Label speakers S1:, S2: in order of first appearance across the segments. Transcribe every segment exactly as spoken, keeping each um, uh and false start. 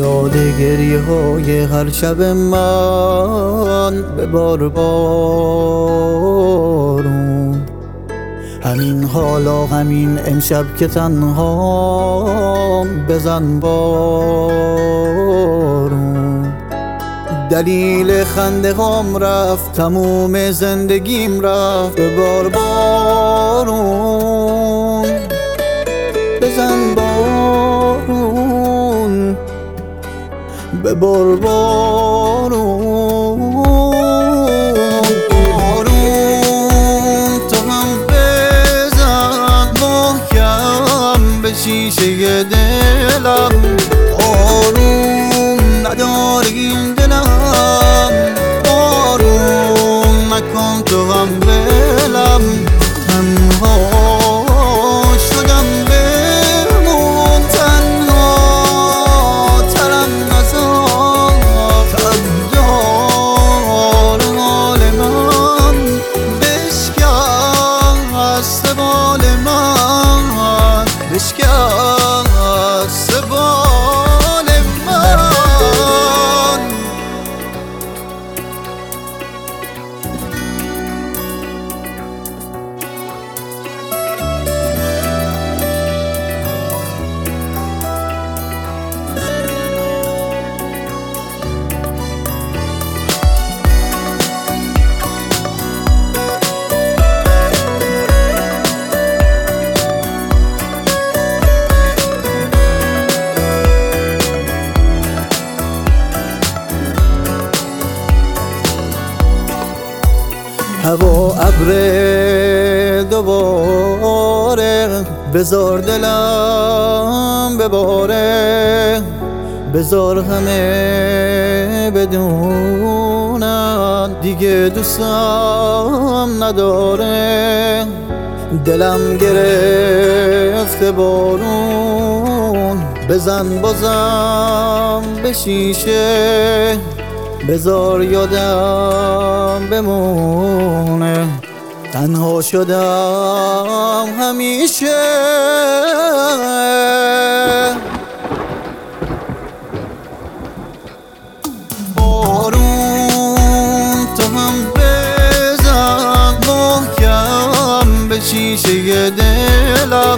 S1: یاد گریه های هر شب من ببار بارون. همین حالا همین امشب که تنها بزن بارون. دلیل خنده هام رفت، تموم زندگیم رفت، ببار بارون. بزن بارون، ببار بارون. بارون تو هم بزن محکم به شیشه دلم. آروم نداری این دلم، بارون نکن تو هم ولم. تنها شدم بمون، تنها ترم نزار. تب دار حال من بشکست بال من، بشکست بال من. هوا ابر دوباره، بذار دلم بباره. بذار همه بدونن دیگه دوستم نداره. دلم گرفته بارون، بزن بازم به شیشه. بذار یادم بمونه، تنها شدم همیشه. بارون تو هم بزن محکم به شیشه دلم.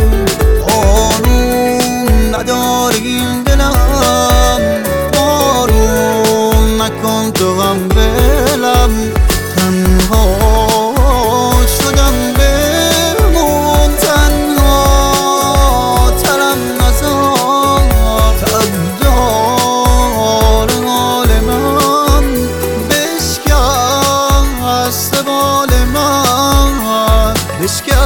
S1: آروم نداری این دلم، بارون نکن تو هم ولم. تنها شدم بمون، تنها ترم نزار. تب دار حال من بشکست بال من، بشکست